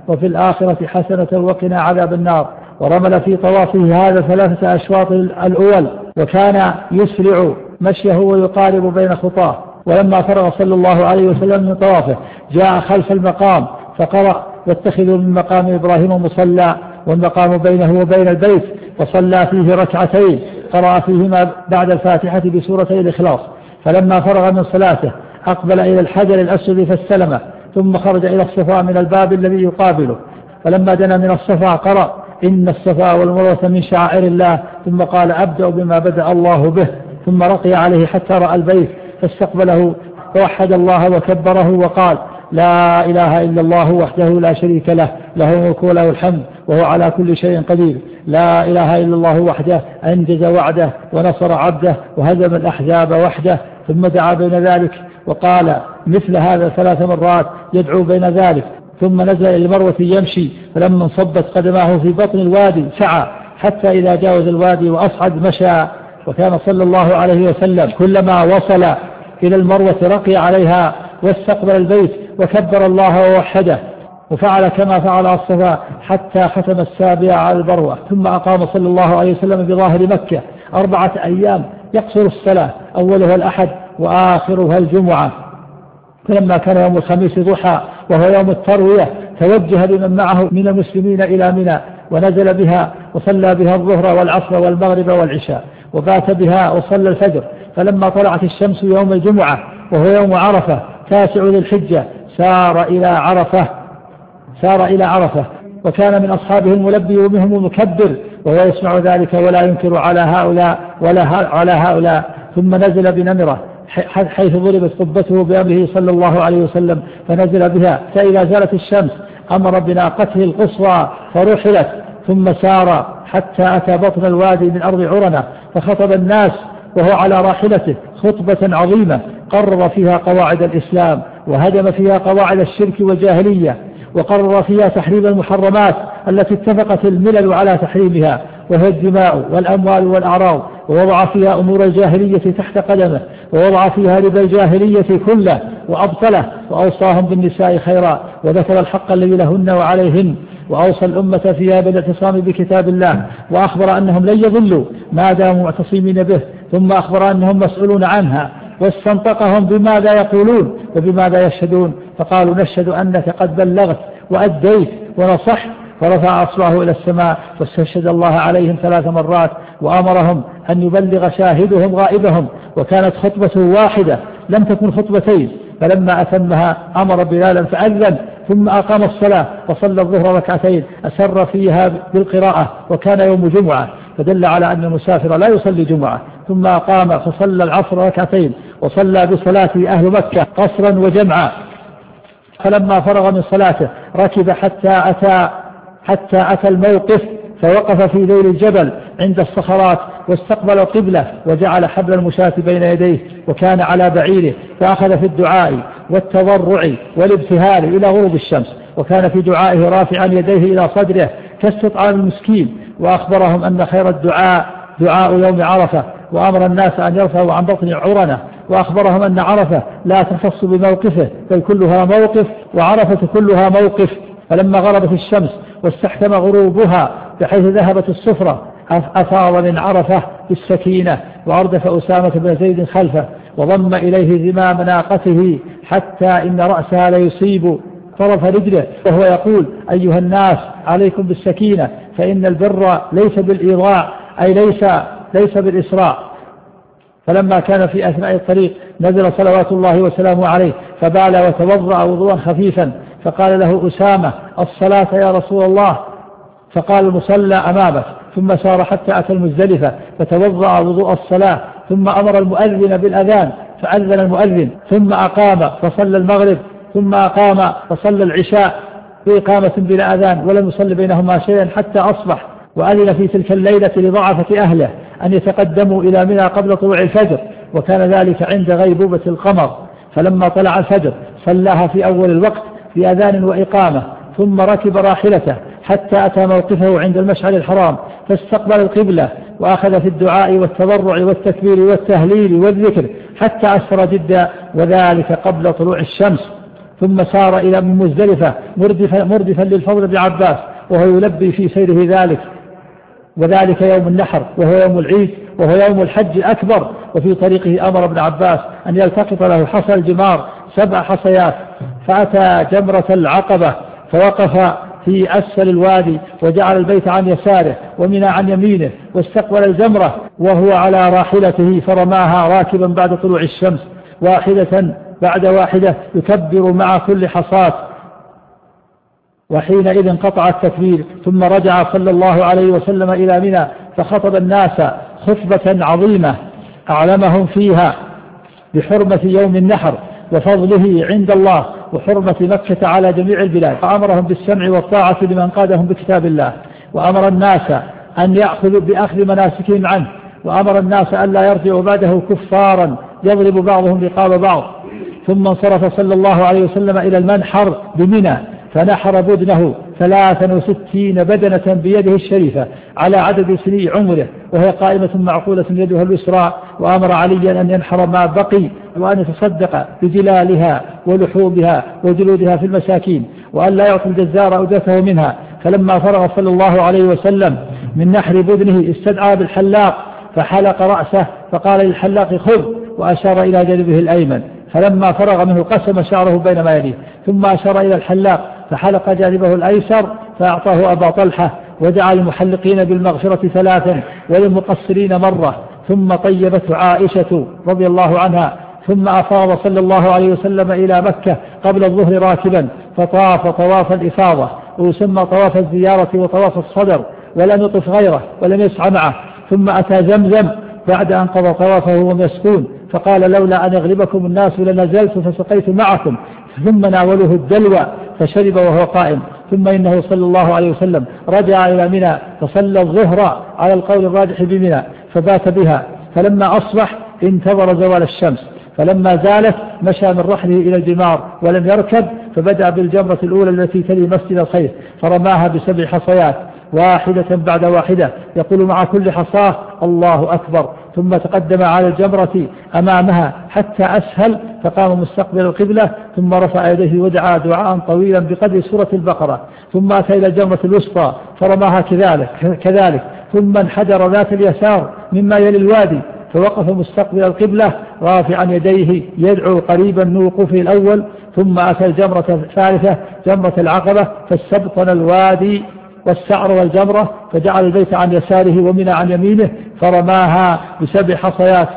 وفي الآخرة حسنة وقنا عذاب النار. ورمل في طوافه هذا ثلاثة أشواط الأول، وكان يسرع مشيه ويقارب بين خطاه. ولما فرغ صلى الله عليه وسلم من طوافه جاء خلف المقام فقرأ: واتخذوا من مقام إبراهيم مصلى والمقام بينه وبين البيت، وصلى فيه ركعتين قرأ فيهما بعد الفاتحة بسورتي الإخلاص. فلما فرغ من صلاته أقبل إلى الحجر الأسود فاستلمه، ثم خرج إلى الصفا من الباب الذي يقابله. فلما دنا من الصفا قرأ: إن الصفا والمروة من شعائر الله، ثم قال: أبدأ بما بدأ الله به. ثم رقي عليه حتى رأى البيت فاستقبله فوحد الله وكبره وقال: لا إله إلا الله وحده لا شريك له، له الملك وله الحمد وهو على كل شيء قدير. لا إله إلا الله وحده أنجز وعده ونصر عبده وهزم الأحزاب وحده. ثم دعا بين ذلك وقال مثل هذا ثلاث مرات يدعو بين ذلك، ثم نزل إلى المروة يمشي، فلما انصبت قدماه في بطن الوادي سعى حتى إذا جاوز الوادي وأصعد مشى. وكان صلى الله عليه وسلم كلما وصل إلى المروة رقي عليها واستقبل البيت وكبر الله ووحده، وفعل كما فعل الصفا حتى ختم السابع على المروة. ثم أقام صلى الله عليه وسلم بظاهر مكة أربعة أيام يقصر الصلاة، أولها الأحد وآخرها الجمعة. فلما كان يوم الخميس ضحى وهو يوم التروية توجه بمن معه من المسلمين إلى منى، ونزل بها وصلى بها الظهر والعصر والمغرب والعشاء، وبات بها وصلى الفجر. فلما طلعت الشمس يوم الجمعة وهو يوم عرفة تاسع ذي الحجة سار إلى عرفة سار إلى عرفة وكان من أصحابه الملبي ومنهم المكبر، وهو يسمع ذلك ولا ينكر على هؤلاء ولا على هؤلاء. ثم نزل بنمرة حيث ضربت قبته بأمره صلى الله عليه وسلم، فنزل بها فإذا زالت الشمس أمر بناقته القصوى فرحلت، ثم سار حتى أتى بطن الوادي من أرض عرنة، فخطب الناس وهو على راحلته خطبة عظيمة قرر فيها قواعد الإسلام وهدم فيها قواعد الشرك والجاهلية، وقرر فيها تحريم المحرمات التي اتفقت الملل على تحريمها، وهي الدماء والأموال والأعراض، ووضع فيها أمور الجاهلية تحت قدمه، ووضع فيها ربا الجاهلية كله وأبطله، وأوصاهم بالنساء خيرا، وذكر الحق الذي لهن وعليهن، وأوصى الأمة فيها بالاعتصام بكتاب الله، وأخبر أنهم لن يضلوا ما داموا معتصمين به، ثم أخبر أنهم مسؤولون عنها، واستنطقهم بماذا يقولون وبماذا يشهدون، فقالوا نشهد أنك قد بلغت وأديت ونصحت. فرفع أصبعه إلى السماء واستشهد الله عليهم ثلاث مرات، وأمرهم أن يبلغ شاهدهم غائبهم، وكانت خطبته واحدة لم تكن خطبتين. فلما أتمها أمر بلالا فأذن، ثم أقام الصلاة وصلى الظهر ركعتين أسر فيها بالقراءة، وكان يوم جمعة فدل على أن المسافر لا يصلي جمعة. ثم أقام فصلى العصر ركعتين، وصلى بصلاته أهل مكة قصرا وجمعا. فلما فرغ من صلاته ركب حتى أتى حتى أتى الموقف، فوقف في ذيل الجبل عند الصخرات واستقبل القبلة، وجعل حبل المشاة بين يديه وكان على بعيره، فأخذ في الدعاء والتضرع والابتهال إلى غروب الشمس، وكان في دعائه رافعا يديه إلى صدره كاستطعام المسكين. وأخبرهم أن خير الدعاء دعاء يوم عرفة، وأمر الناس أن يرفعوا عن بطن عرنة، وأخبرهم أن عرفة لا تختص بموقفه بل كلها موقف، وعرفة كلها موقف. فلما غربت الشمس واستحكم غروبها بحيث ذهبت الصفرة أفاض من عرفة بالسكينة، وأردف أسامة بن زيد خلفه وضم إليه زمام ناقته حتى إن رأسها ليصيب طرف رجله، وهو يقول أيها الناس عليكم بالسكينة، فإن البر ليس بالإيضاع أي ليس, ليس بالإسراع. فلما كان في أثناء الطريق نزل صلوات الله وسلامه عليه فبال وتوضأ وضوءا خفيفا، فقال له أسامة الصلاة يا رسول الله، فقال المصلى أمامك. ثم سار حتى أتى المزدلفة فتوضأ وضوء الصلاة، ثم أمر المؤذن بالأذان فأذن المؤذن، ثم أقام فصلى المغرب، ثم أقام فصلى العشاء بإقامة بلا أذان، ولم يصلي بينهما شيئا حتى أصبح. وأذن في تلك الليلة لضعفة أهله أن يتقدموا إلى منى قبل طلوع الفجر، وكان ذلك عند غيبوبة القمر. فلما طلع الفجر صلاها في أول الوقت في أذان وإقامة، ثم ركب راحلته حتى أتى موقفه عند المشعر الحرام، فاستقبل القبلة وأخذ في الدعاء والتضرع والتكبير والتهليل والذكر حتى أسفر جدا، وذلك قبل طلوع الشمس. ثم سار إلى من مزدلفة مردفا, مردفا للفضل بن عباس وهو يلبي في سيره ذلك، وذلك يوم النحر وهو يوم العيد وهو يوم الحج الأكبر. وفي طريقه أمر ابن عباس أن يلتقط له حصى الجمار سبع حصيات، فأتى جمرة العقبة فوقف في أسفل الوادي وجعل البيت عن يساره ومنى عن يمينه، واستقبل الجمرة وهو على راحلته فرماها راكبا بعد طلوع الشمس واحدة بعد واحدة يكبر مع كل حصاة، وحينئذ انقطع التكبير. ثم رجع صلى الله عليه وسلم إلى منى فخطب الناس خطبة عظيمة أعلمهم فيها بحرمة يوم النحر وفضله عند الله وحرمة مكة على جميع البلاد، وأمرهم بالسمع والطاعة لمن قادهم بكتاب الله، وأمر الناس أن يأخذوا بأخذ مناسكهم عنه، وأمر الناس أن لا يرجعوا بعده كفارا يضرب بعضهم رقاب بعض. ثم انصرف صلى الله عليه وسلم إلى المنحر بمنى فنحر بدنه ثلاثا وستين بدنة بيده الشريفة على عدد سني عمره وهي قائمة معقولة يدها اليسرى، وأمر عليا أن ينحر ما بقي وأن يتصدق بجلالها ولحومها وجلودها في المساكين، وأن لا يعطي الجزار أجرته منها. فلما فرغ صلى الله عليه وسلم من نحر بدنه استدعى بالحلاق فحلق رأسه فقال للحلاق خذ، وأشار إلى جانبه الأيمن، فلما فرغ منه قسم شعره بين ما يليه، ثم أشار إلى الحلاق فحلق جانبه الأيسر فأعطاه أبا طلحة، ودعا المحلقين بالمغفرة ثلاثا وللمقصرين مرة، ثم طيبته عائشة رضي الله عنها. ثم أفاض صلى الله عليه وسلم إلى مكة قبل الظهر راكبا فطاف طواف الإفاضة ويسمى طواف الزيارة وطواف الصدر، ولم يطف غيره ولم يسعى معه. ثم أتى زمزم بعد أن قضى طوافه وهو مسكون فقال لولا أن يغلبكم الناس لنزلت فسقيت معكم، ثم ناولوه الدلوى فشرب وهو قائم. ثم إنه صلى الله عليه وسلم رجع إلى منى فصلى الظهر على القول الراجح بمنى فبات بها، فلما أصبح انتظر زوال الشمس، فلما زالت مشى من رحله إلى الجمار ولم يركب، فبدأ بالجمرة الأولى التي تلي مسجد الخير فرماها بسبع حصيات واحدة بعد واحدة يقول مع كل حصاه الله أكبر، ثم تقدم على الجمرة أمامها حتى أسهل فقام مستقبل القبلة، ثم رفع يديه ودعا دعاء طويلا بقدر سورة البقرة، ثم أتى إلى الجمرة الوسطى فرماها كذلك, كذلك ثم انحدر ذات اليسار مما يلي الوادي فوقف مستقبل القبلة رافعا يديه يدعو قريبا من وقوفه الأول. ثم أتى الجمرة الثالثة جمرة العقبة فاستبطن الوادي والسعر والجمرة فجعل البيت عن يساره ومنى عن يمينه فرماها بسبع حصيات.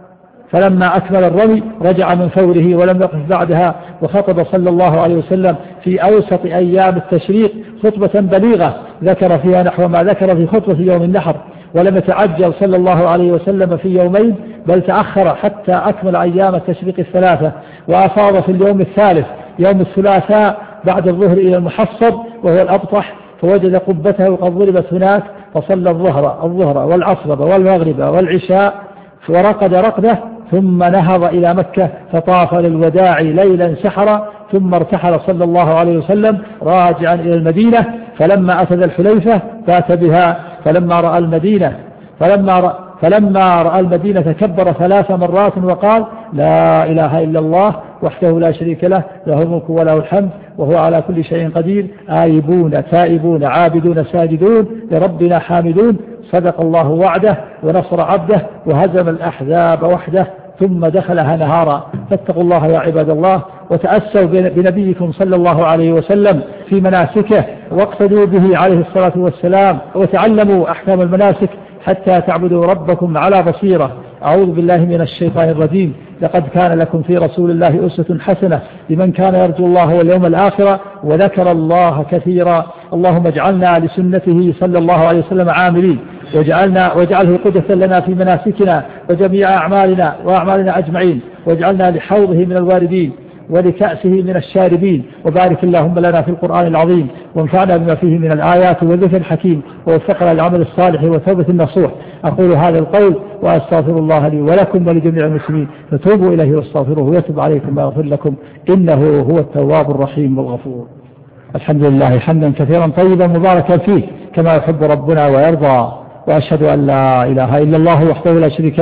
فلما أكمل الرمي رجع من فوره ولم يقف بعدها، وخطب صلى الله عليه وسلم في أوسط أيام التشريق خطبة بليغة ذكر فيها نحو ما ذكر في خطبة يوم النحر، ولم يتعجل صلى الله عليه وسلم في يومين بل تأخر حتى أكمل أيام التشريق الثلاثة، وأفاض في اليوم الثالث يوم الثلاثاء بعد الظهر إلى المحصب وهو الأبطح، فوجد قبته وقد ضربت هناك فصلى الظهر الظهر والعصر والمغرب والعشاء ورقد رقده، ثم نهض إلى مكة فطاف للوداع ليلا سحرا، ثم ارتحل صلى الله عليه وسلم راجعا إلى المدينة. فلما أتى الحليفة بات بها، فلما رأى المدينة فلما رأى فلما رأى المدينة تكبر ثلاث مرات وقال لا إله إلا الله وحده لا شريك له له الملك وله الحمد وهو على كل شيء قدير، آيبون تائبون عابدون ساجدون لربنا حامدون، صدق الله وعده ونصر عبده وهزم الأحزاب وحده، ثم دخلها نهارا. فاتقوا الله يا عباد الله وتأسوا بنبيكم صلى الله عليه وسلم في مناسكه واقتدوا به عليه الصلاة والسلام، وتعلموا أحكام المناسك حتى تعبدوا ربكم على بصيرة. أعوذ بالله من الشيطان الرجيم. لقد كان لكم في رسول الله أسوة حسنة لمن كان يرجو الله واليوم الآخر وذكر الله كثيرا. اللهم اجعلنا لسنته صلى الله عليه وسلم عاملين، واجعلنا واجعله قدوة لنا في مناسكنا وجميع أعمالنا وأعمالنا أجمعين، واجعلنا لحوضه من الواردين ولكأسه من الشاربين، وبارك اللهم لنا في القرآن العظيم وانفعنا بما فيه من الآيات والذكر الحكيم، ووفقنا للعمل الصالح وتوبة النصوح. أقول هذا القول وأستغفر الله لي ولكم ولجميع المسلمين، فتوبوا إليه واستغفروه ويتوب عليكم ويغفر لكم إنه هو التواب الرحيم والغفور. الحمد لله حمدا كثيرا طيبا مباركا فيه كما يحب ربنا ويرضى، وأشهد أن لا إله إلا الله وحده لا شريك له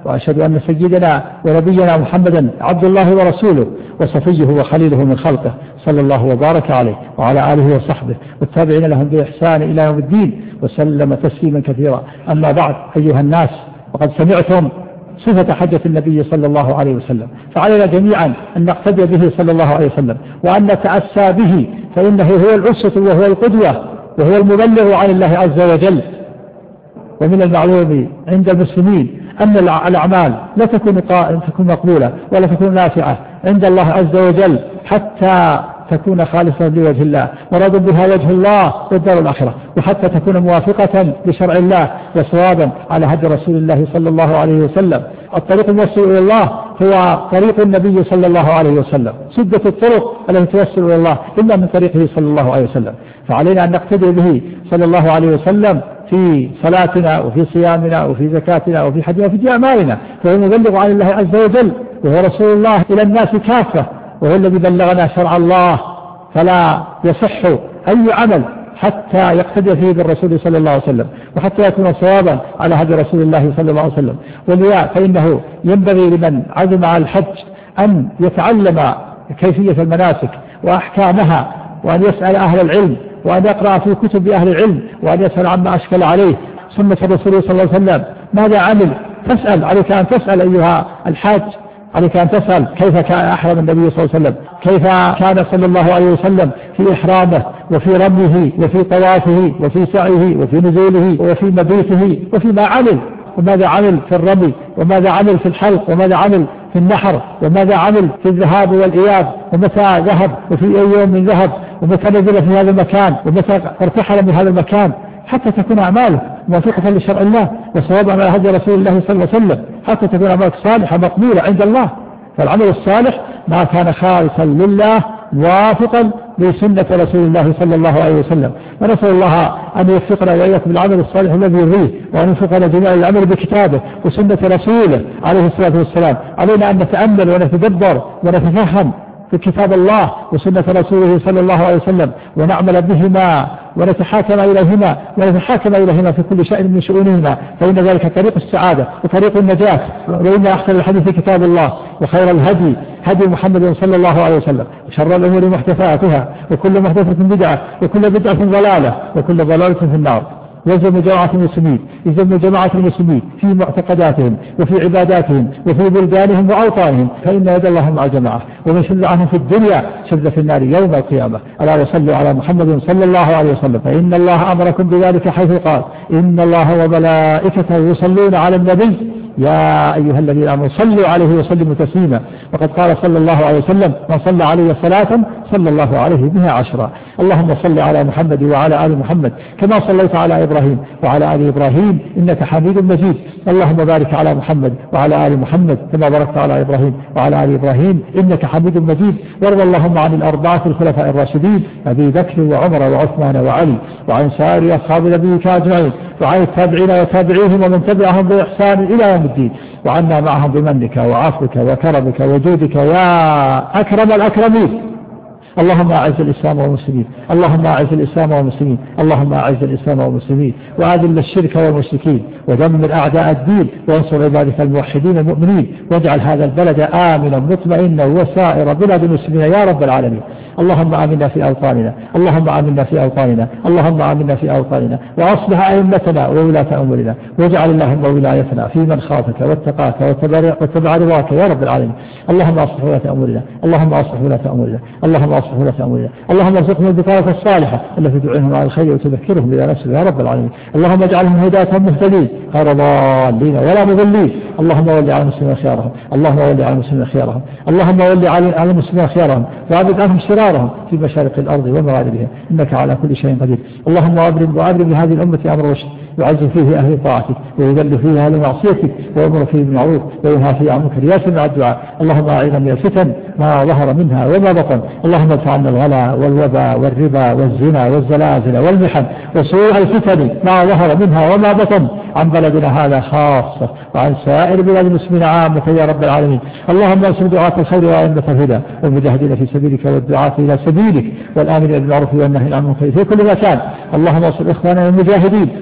وأشهد أن سيدنا ونبينا محمدا عبد الله ورسوله وصفيه وخليله من خلقه، صلى الله وبارك عليه وعلى آله وصحبه والتابعين لهم بإحسان إلى يوم الدين وسلم تسليما كثيرا. أما بعد، أيها الناس، وقد سمعتم صفة حجة النبي صلى الله عليه وسلم، فعلينا جميعا أن نقتدي به صلى الله عليه وسلم وأن نتأسى به، فإنه هو الأسوة وهو القدوة وهو المبلغ عن الله عز وجل. ومن المعلوم عند المسلمين أن الأعمال لا تكون تكون مقبولة ولا تكون نافعة عند الله عز وجل حتى تكون خالصة لوجه الله مراد بها وجه الله والدار الآخرة، وحتى تكون موافقة لشرع الله وصوابا على هدي رسول الله صلى الله عليه وسلم. الطريق الموصل إلى الله هو طريق النبي صلى الله عليه وسلم، سدة الطرق التي توصل إلى الله إلا من طريقه صلى الله عليه وسلم، فعلينا أن نقتدي به صلى الله عليه وسلم في صلاتنا وفي صيامنا وفي زكاتنا وفي حجنا وفي أعمالنا، فهو مبلغ عن الله عز وجل وهو رسول الله إلى الناس كافة، وهو الذي بلغنا شرع الله، فلا يصح أي عمل حتى يقتدي فيه بالرسول صلى الله عليه وسلم وحتى يكون صوابا على هدي رسول الله صلى الله عليه وسلم. ولذا فإنه ينبغي لمن عزم على الحج أن يتعلم كيفية المناسك وأحكامها، وأن يسأل أهل العلم، وأن يقرأ في كتب أهل العلم، وأن يسأل عما أشكل عليه. سنة الرسول صلى الله عليه وسلم ماذا عمل؟ تسأل، عليك أن تسأل أيها الحاج، عليك أن تسأل كيف كان أحرم النبي صلى الله عليه وسلم، كيف كان صلى الله عليه وسلم في إحرامه وفي رميه وفي طوافه وفي سعيه وفي نزوله وفي مبيته وفيما عمل، وماذا عمل في الرمي، وماذا عمل في الحلق، وماذا عمل في النحر، وماذا عمل في الذهاب والإياب، ومتى ذهب وفي أي يوم من ذهب، ومتى نزل في هذا المكان، ومتى ارتحل من هذا المكان، حتى تكون أعماله موافقة لشرع الله وصوابا على هدي رسول الله صلى الله عليه وسلم، حتى تكون أعمالك صالحة مقبولة عند الله. فالعمل الصالح ما كان خالصا لله موافقا لسنة رسول الله صلى الله عليه وسلم. ونسأل الله أن يوفقنا وإياكم بالعمل الصالح الذي يرضيه، وأن يوفقنا جميعا العمل بكتابه وسنة رسوله عليه الصلاة والسلام. علينا أن نتأمل ونتدبر ونتفهم في كتاب الله وسنة رسوله صلى الله عليه وسلم، ونعمل بهما ونتحاكم إليهما ونتحاكم إليهما في كل شيء من شؤونهما، فإن ذلك طريق السعادة وطريق النجاة. وإن أحسن الحديث كتاب الله، وخير الهدي هدي محمد صلى الله عليه وسلم، وشر الأمور محدثاتها، وكل محدثة بدعة، وكل بدعة ضلالة، وكل ضلالة في النار. يلزم جماعة المسلمين يلزم جماعة المسلمين في معتقداتهم وفي عباداتهم وفي بلدانهم وأوطانهم، فإن يد الله مع الجماعة، ومن شد عنهم في الدنيا شد في النار يوم القيامة. ألا وصلوا على محمد صلى الله عليه وسلم، فإن الله أمركم بذلك حيث قال: إن الله وملائكته يصلون على النبي يا أيها الذين آمنوا صلوا عليه وسلموا تسليما. وقد قال صلى الله عليه وسلم: من صلى عليه صلاة صلى الله عليه بها عشرا. اللهم صل على محمد وعلى آل محمد كما صليت على إبراهيم وعلى آل إبراهيم إنك حميد مجيد. اللهم بارك على محمد وعلى آل محمد كما باركت على إبراهيم وعلى آل إبراهيم إنك حميد مجيد. وارض اللهم عن الأربعة الخلفاء الراشدين أبي بكر وعمر وعثمان وعلي، وعن سائر أصحاب نبيك أجمعين، وعن التابعين وتابعيهم ومن تبعهم بإحسان إلى يوم الدين، وعنا معهم بمنك وعفوك وكرمك وجودك يا أكرم الأكرمين. اللهم أعز الإسلام والمسلمين، اللهم أعز الإسلام والمسلمين، اللهم أعز الإسلام والمسلمين، وأذل الشرك والمشركين، ودمر أعداء الدين، وانصر عبادك الموحدين المؤمنين، واجعل هذا البلد آمنا مطمئنا وسائر بلاد المسلمين يا رب العالمين. اللهم آمنا في أوطاننا، اللهم آمنا في أوطاننا، اللهم آمنا في أوطاننا، وأصلح أئمتنا وولاة أمورنا، واجعل اللهم ولايتنا في من خافك واتقاك واتبع رضاك يا رب العالمين. اللهم أصلح ولاة أمورنا، اللهم أصلح ولاة أمورنا، اللهم أصلح ولاة أمورنا، اللهم ارزقهم البطانة الصالحة التي تدعوهم على الخير وتذكرهم إلى نفسك يا رب العالمين. اللهم اجعلهم هداة مهتدين غير ضالين ولا مضلين. اللهم ول على المسلمين خيارهم، اللهم ول على المسلمين خيارهم، اللهم ول على المسلمين خيارهم، وأبعد عنهم شرارهم في مشارق الأرض ومغاربها، إنك على كل شيء قدير. اللهم أبرم وأبرم لهذه الأمة أمر رشد، يعز فيه أهل طاعتك ويذل فيه أهل معصيتك، ويأمر فيه بالمعروف وينهى فيه عن المنكر يا سميع الدعاء. اللهم أعذنا من الفتن ما ظهر منها وما بطن، اللهم ادفع عنا الغلا والوبا والربا والزنا والزلازل والمحن وسوء الفتن ما ظهر منها وما بطن عن بلدنا هذا خاصة وعن سائر بلاد المسلمين عامة يا رب العالمين. اللهم انصر دعاة الخير وأئمة الهدى والمجاهدين في سبيلك والدعاة إلى سبيلك والآمرين بالمعروف والنهي عن المنكر في كل مكان. اللهم انصر إخواننا المجاهدين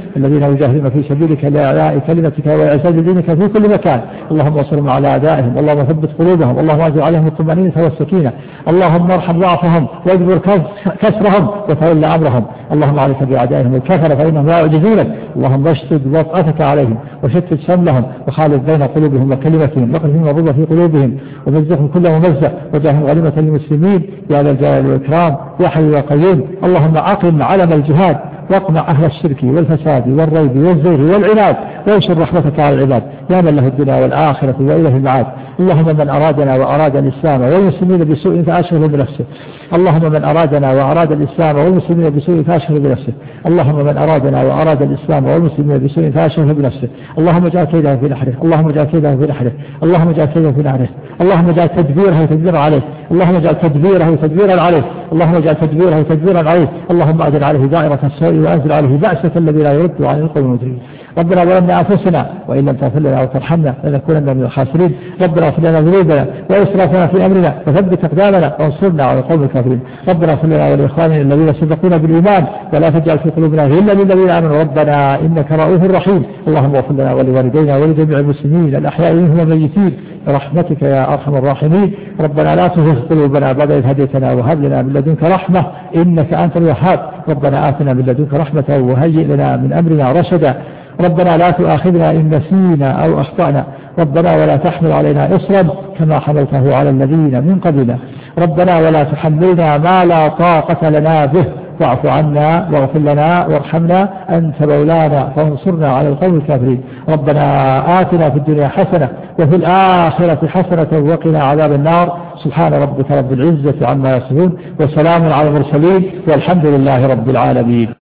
الذين يجاهدون في سبيلك لإعلاء كلمتك وإعزاز دينك في كل مكان. اللهم انصرهم على أعدائهم، اللهم ثبت قلوبهم، اللهم أنزل عليهم الطمأنينة والسكينة، اللهم ارحم ضعفهم واجبر كسرهم وتولى أمرهم. اللهم عليك بأعدائهم الكفر فإنهم لا يعجزونك. اللهم اشتد وطأتك عليهم وشتت شملهم وخالف بين قلوبهم وكلمتهم، واقذفهم الرضا في قلوبهم ومزقهم كل ممزق وجعلهم غنيمة للمسلمين يا ذا الجلال والإكرام يا حي يا قيوم. اللهم أقم علم الجهاد واقمع أهل الشرك والفساد والريب والزيغ والعناد وانشر رحمتك على العباد يا من له الدنيا والآخرة وإله المعاد. اللهم من أرادنا وأراد الإسلام والمسلمين بسوء فأشغله بنفسه. اللهم من أرادنا وأراد الإسلام والمسلمين بسوء فأشغله بنفسه. اللهم من أرادنا وأراد الإسلام والمسلمين بسوء فأشغله بنفسه. اللهم اجعل كيده في نحره، اللهم اجعل كيده في نحره، اللهم اجعل كيده في نحره، اللهم اجعل تدبيره تدبيرا عليه، اللهم اجعل تدبيره تدبيرا عليه، اللهم اجعل تدبيره تدبيرا عليه. اللهم أدر عليه دائرة السوء وأنزل عليه بأسك الذي لا يرد عن القوم المجرمين. ربنا ظلمنا أنفسنا وإن لم تغفر لنا وترحمنا لنكونن من الخاسرين. ربنا اغفر لنا ذنوبنا وإسرافنا في أمرنا وثبت أقدامنا وانصرنا على القوم الكافرين. ربنا اغفر لنا ولإخواننا الذين سبقونا بالإيمان ولا تجعل في قلوبنا غلا للذين آمنوا ربنا إنك رؤوف رحيم. اللهم اغفر لنا ولوالدينا ولجميع المسلمين الأحياء منهم والميتين برحمتك يا أرحم الراحمين. ربنا لا تزغ قلوبنا بعد إذ هديتنا وهب لنا من لدنك رحمة إنك أنت الوهاب. ربنا آتنا من لدنك رحمة وهيئ لنا من أمرنا رشدا. ربنا لا تؤاخذنا إن نسينا أو أخطأنا. ربنا ولا تحمل علينا إصرا كما حملته على الذين من قبلنا. ربنا ولا تحملنا ما لا طاقة لنا به واعف عنا واغفر لنا وارحمنا أنت مولانا فانصرنا على القوم الكافرين. ربنا آتنا في الدنيا حسنة وفي الآخرة حسنة وقنا عذاب النار. سبحان ربك رب العزة عما يصفون وسلام على المرسلين والحمد لله رب العالمين.